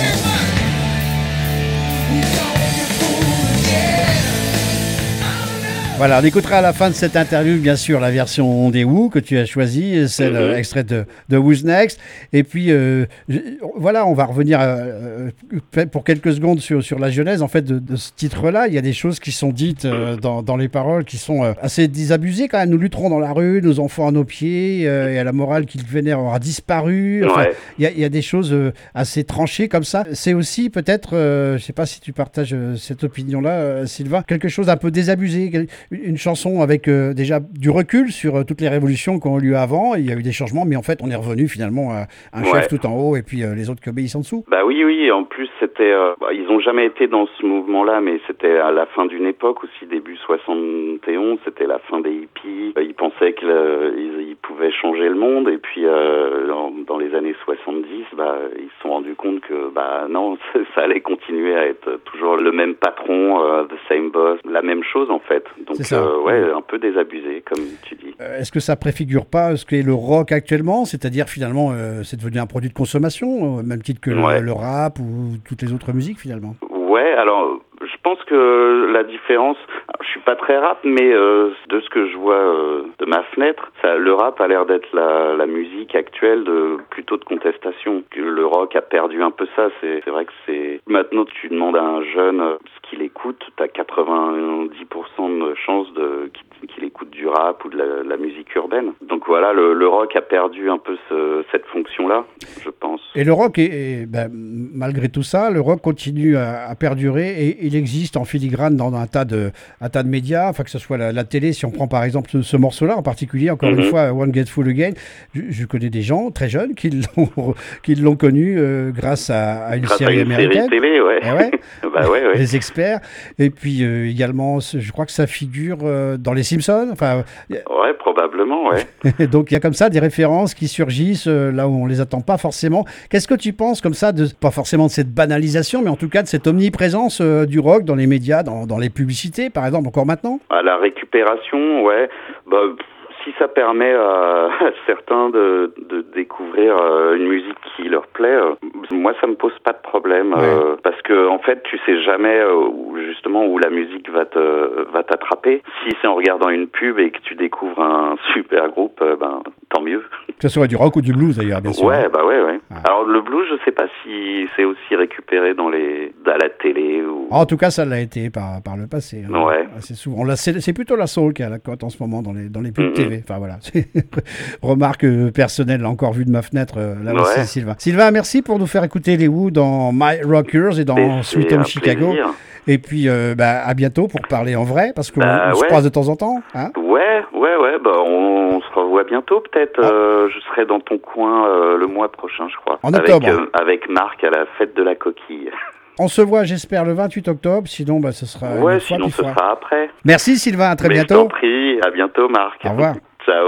Voilà, on écoutera à la fin de cette interview, bien sûr, la version des Who que tu as choisie, celle Mhm. euh, extraite de, de Who's Next. Et puis, euh, je- voilà, on va revenir euh, euh, pour quelques secondes sur, sur la genèse en fait de, de ce titre-là. Il y a des choses qui sont dites euh, dans, dans les paroles qui sont euh, assez désabusées quand même. Nous lutterons dans la rue, nos enfants à nos pieds, euh, et à la morale qu'ils vénèrent aura disparu. Enfin, Ouais. il y, a- il y a des choses euh, assez tranchées comme ça. C'est aussi peut-être, euh, je sais pas si tu partages euh, cette opinion-là, euh, Sylvain, quelque chose d'un peu désabusé, quel- une une chanson avec euh, déjà du recul sur euh, toutes les révolutions qui ont eu lieu avant. Il y a eu des changements, mais en fait, on est revenu finalement à un Ouais. chef tout en haut et puis euh, les autres qui obéissent en dessous. Bah oui, oui, en plus c'était... euh, bah, ils ont jamais été dans ce mouvement-là, mais c'était à la fin d'une époque aussi, début soixante et onze, c'était la fin des hippies. Ils pensaient qu'ils ils pouvaient changer le monde, et puis euh, dans, dans les années soixante-dix, bah, ils se sont rendus compte que bah non, ça allait continuer à être toujours le même patron, euh, the same boss, la même chose en fait. Donc C'est ça. euh, ouais, un peu désabusé, comme tu dis. Euh, Est-ce que ça préfigure pas ce qu'est le rock actuellement? C'est-à-dire finalement, euh, c'est devenu un produit de consommation, au même titre que le- Ouais. le rap ou toutes les autres musiques finalement. Ouais, alors je pense que la différence, je suis pas très rap, mais euh, de ce que je vois euh, de ma fenêtre, ça, le rap a l'air d'être la, la musique actuelle de plutôt de contestation. Que le rock a perdu un peu ça. C'est, c'est vrai que c'est maintenant tu demandes à un jeune euh, ce qu'il écoute, t'as quatre-vingt-dix pour cent de chances de qu'il, qu'il écoute du rap ou de la, la musique urbaine. Donc voilà, le, le rock a perdu un peu ce, cette fonction-là, je pense. Et le rock, est, est- ben, malgré tout ça, le rock continue à, à perdurer et il existe en filigrane dans un tas de, un tas de médias, enfin que ce soit la, la télé, si on prend par exemple ce, ce morceau-là en particulier, encore Mhm. une fois, One Get Full Again, je, je connais des gens très jeunes qui l'ont, qui l'ont connu euh, grâce à, à une Grâce à série une américaine. série télé, ouais. Eh ouais. bah ouais, ouais. Les experts, et puis euh, également, ce- je crois que ça figure euh, dans les Simpsons. Enfin, Ouais, probablement, ouais. donc il y a comme ça des références qui surgissent euh, là où on les attend pas forcément. Qu'est-ce que tu penses comme ça, de, pas forcément de cette banalisation, mais en tout cas de cette omniprésence euh, du rock dans les médias, dans, dans les publicités, par exemple, encore maintenant? À la récupération, ouais. Bah, pff, si ça permet à, à certains de, de découvrir euh, une musique qui leur plaît, euh, moi ça me pose pas de problème, euh, parce que en fait tu sais jamais euh, où, justement où la musique va te va t'attraper. Si c'est en regardant une pub et que tu découvres un super groupe, euh, ben tant mieux. Que ce soit du rock ou du blues d'ailleurs, bien sûr. Ouais, bah ouais, ouais. Ah. Alors le blues, je sais pas si c'est aussi récupéré dans les à la télé ou. En tout cas, ça l'a été par, par le passé. hein. Ouais. C'est souvent. Là, c'est, c'est plutôt la soul qui a la cote en ce moment dans les, dans les pubs Mhm. T V. Enfin voilà. C'est remarque euh, personnelle, là, encore vue de ma fenêtre. euh, Là Ouais. aussi, Sylvain. Sylvain, merci pour nous faire écouter les Who dans My Rockers et dans Mais Sweet c'est Home un Chicago. plaisir. Et puis, euh, bah, à bientôt pour parler en vrai, parce qu'on Bah, on se ouais. croise de temps en temps. Hein. Ouais, ouais, ouais, bah on, on se revoit bientôt peut-être. Ah. Euh, je serai dans ton coin euh, le mois prochain, je crois. En avec, octobre. euh, avec Marc à la fête de la coquille. On se voit, j'espère, le vingt-huit octobre. Sinon, bah, ce sera. une ouais, autre fois, sinon puis ce fois. sera après. Merci, Sylvain. À très Mais bientôt. je t'en prie, à bientôt Marc. Au revoir. Ciao.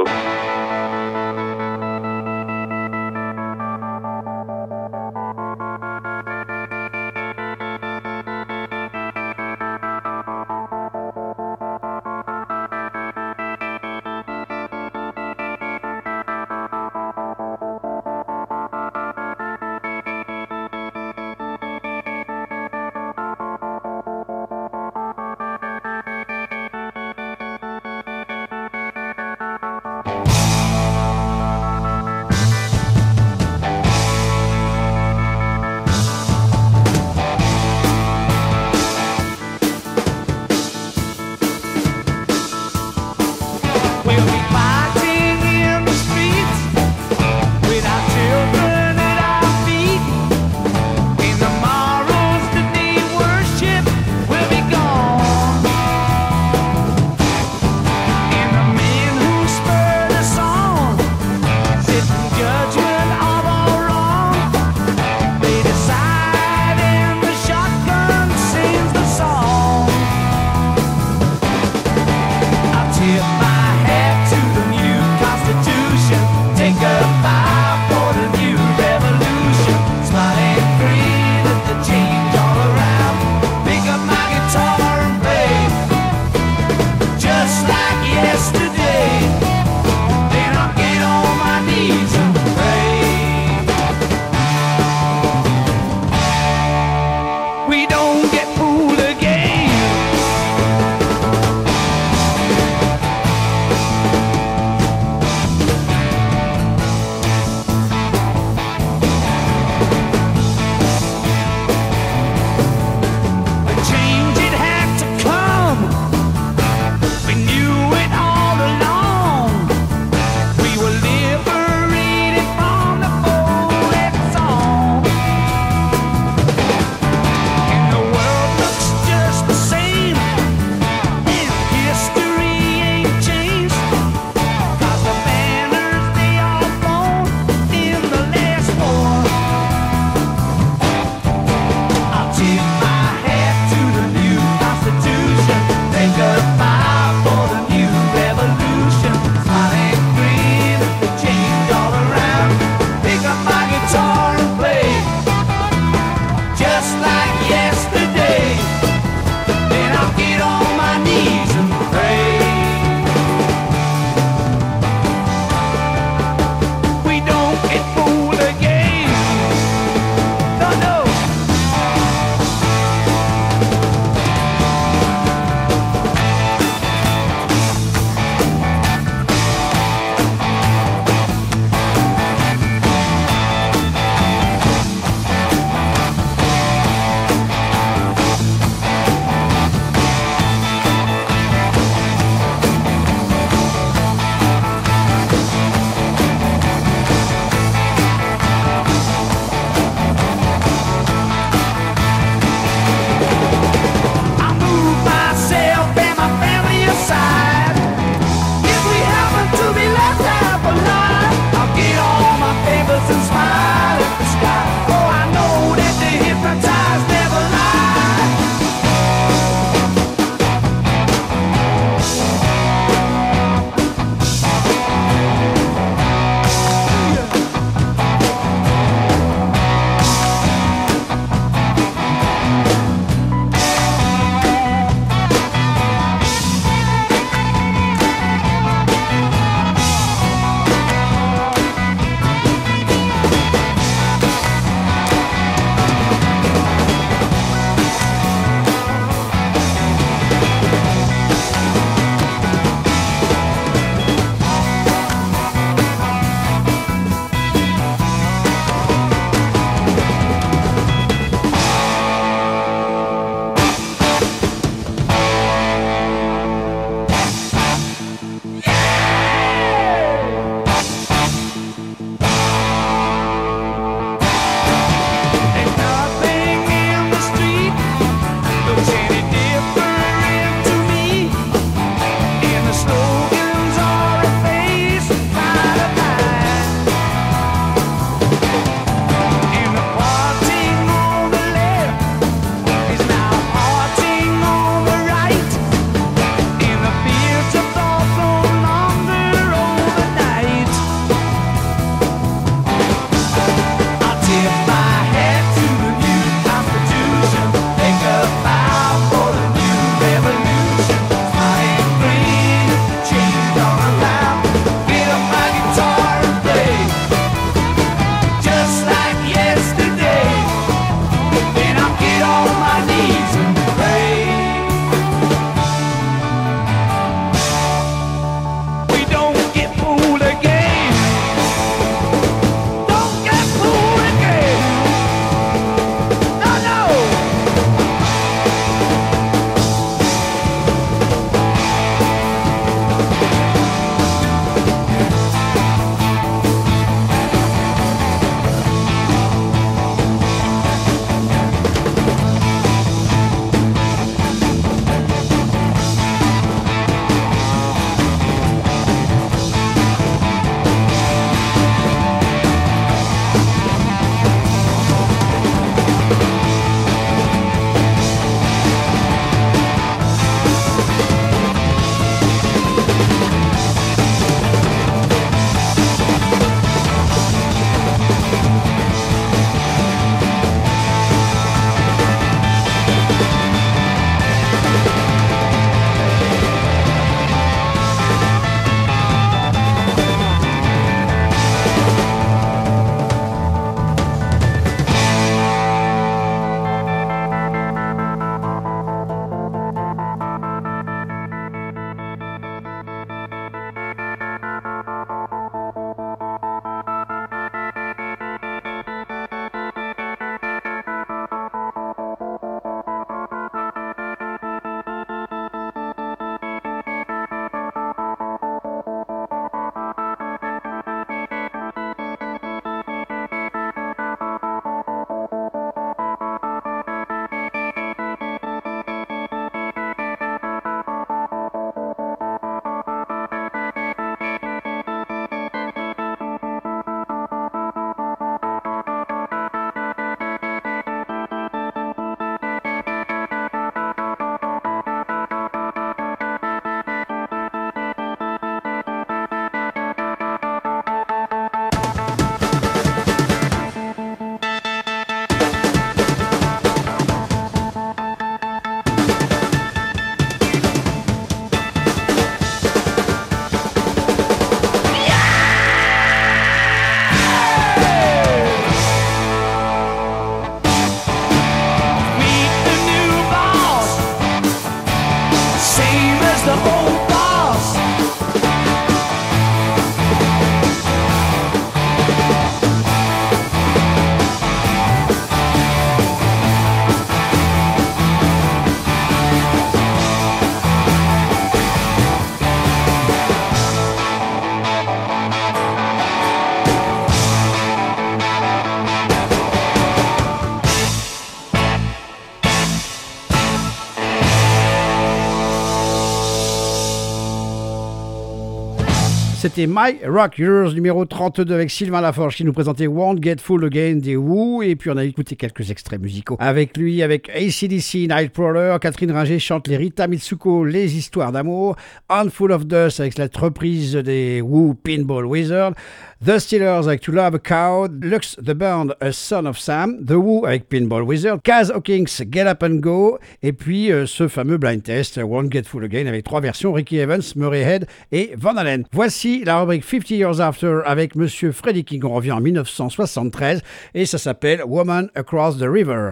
C'était My Rock Yours numéro trente-deux avec Sylvain Laforge qui nous présentait Won't Get Full Again des Who, et puis on a écouté quelques extraits musicaux avec lui, avec A C D C, Nightcrawler. Catherine Ringer chante les Rita Mitsuko, Les Histoires d'amour. Handful of Dust avec cette reprise des Who, Pinball Wizard. The Steelers avec To Love a Cow, Lux the Band, A Son of Sam, The Who avec Pinball Wizard, Kaz Hawkins, Get Up and Go, et puis euh, ce fameux blind test, Won't Get Full Again, avec trois versions, Ricky Evans, Murray Head et Van Halen. Voici la rubrique fifty Years After avec Monsieur Freddie King. On revient en dix-neuf cent soixante-treize et ça s'appelle Woman Across the River.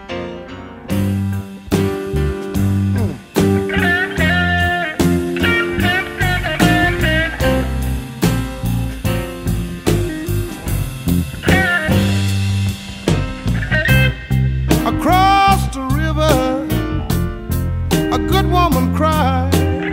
Across the river, a good woman cried,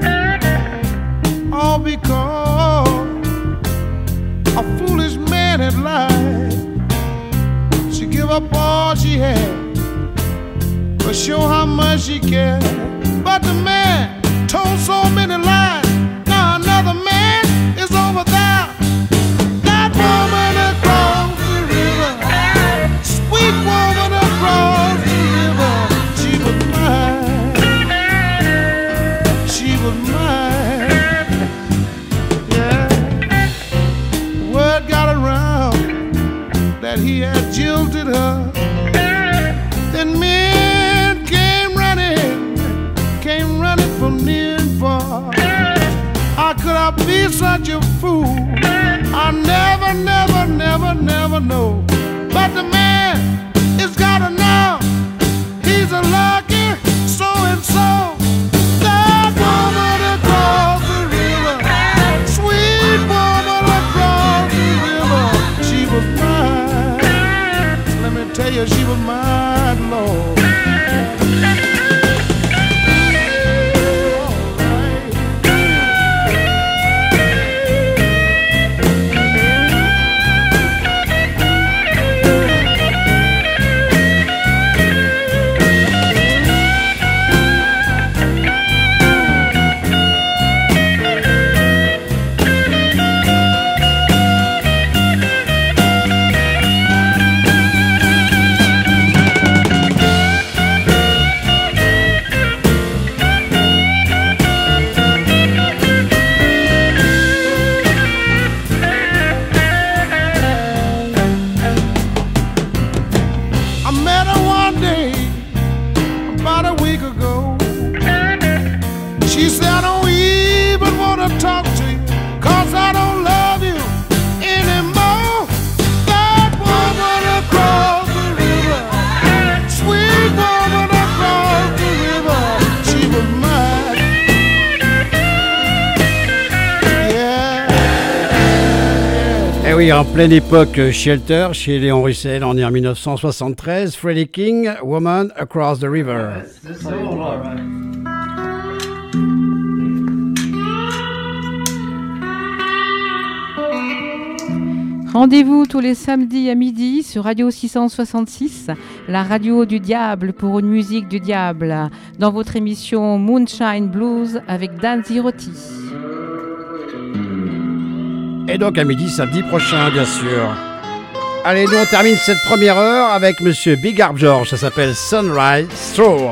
all because a foolish man had lied. She gave up all she had, but show how much she cared. But the man told so many lies. Now another man is over there. That woman across the river, sweet woman across the river, she was mine, she was mine. Yeah, word got around that he had jilted her. Then men came running, came running from near and far. How could I be such a fool? I never, never, never, never know. But the man is gotta know he's a lucky so-and-so. That woman across the river, sweet woman across the river, she was mine. Let me tell you, she was mine, Lord. I met her one day, about a week ago. She said, I don't even want to talk to you, cause I don't love you anymore. That woman across the river, sweet woman across the river, she was mine. Yeah. Eh oui, en pleine époque Shelter, chez Léon Russell, on est en dix-neuf cent soixante-treize. Freddie King, Woman Across the River. Rendez-vous tous les samedis à midi sur Radio six cent soixante-six, la radio du diable pour une musique du diable, dans votre émission Moonshine Blues avec Dan Zirotti. Et donc à midi, samedi prochain, bien sûr. Allez, nous on termine cette première heure avec Monsieur Big Harp George. Ça s'appelle Sunrise Stroll.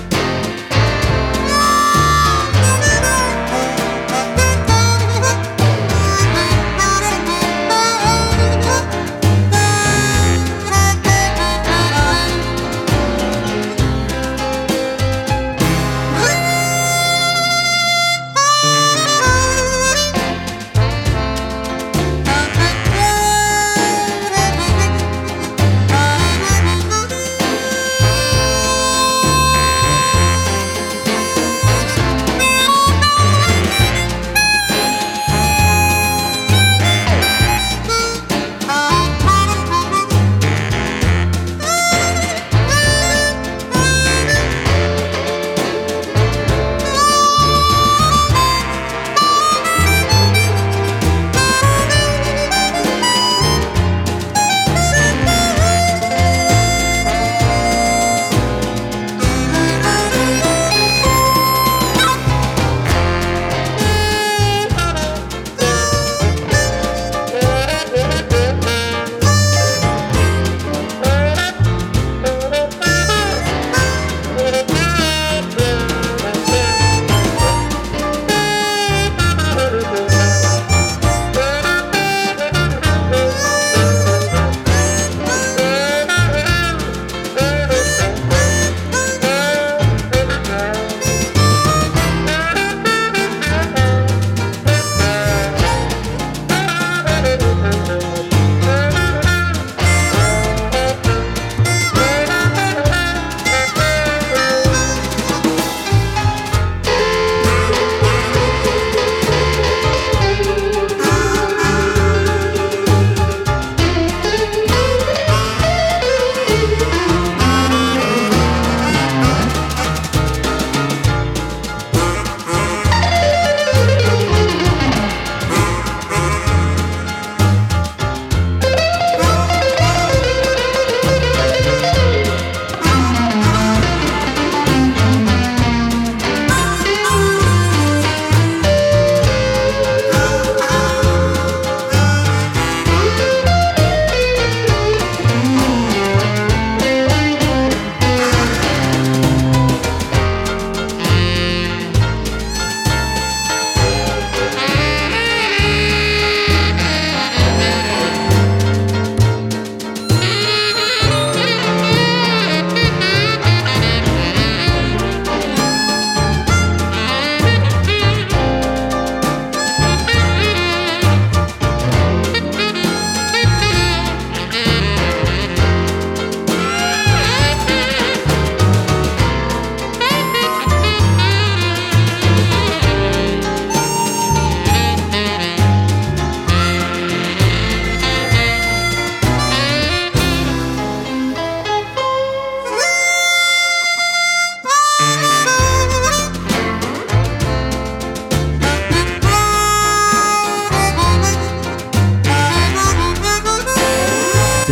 Thank you.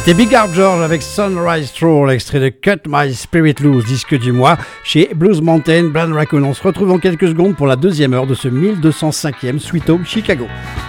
C'était Big Harp George avec Sunrise Stroll, extrait de Cut My Spirit Loose, disque du mois, chez Blues Mountain, Blind Raccoon. On se retrouve en quelques secondes pour la deuxième heure de ce mille deux cent cinquième Sweet Home Chicago.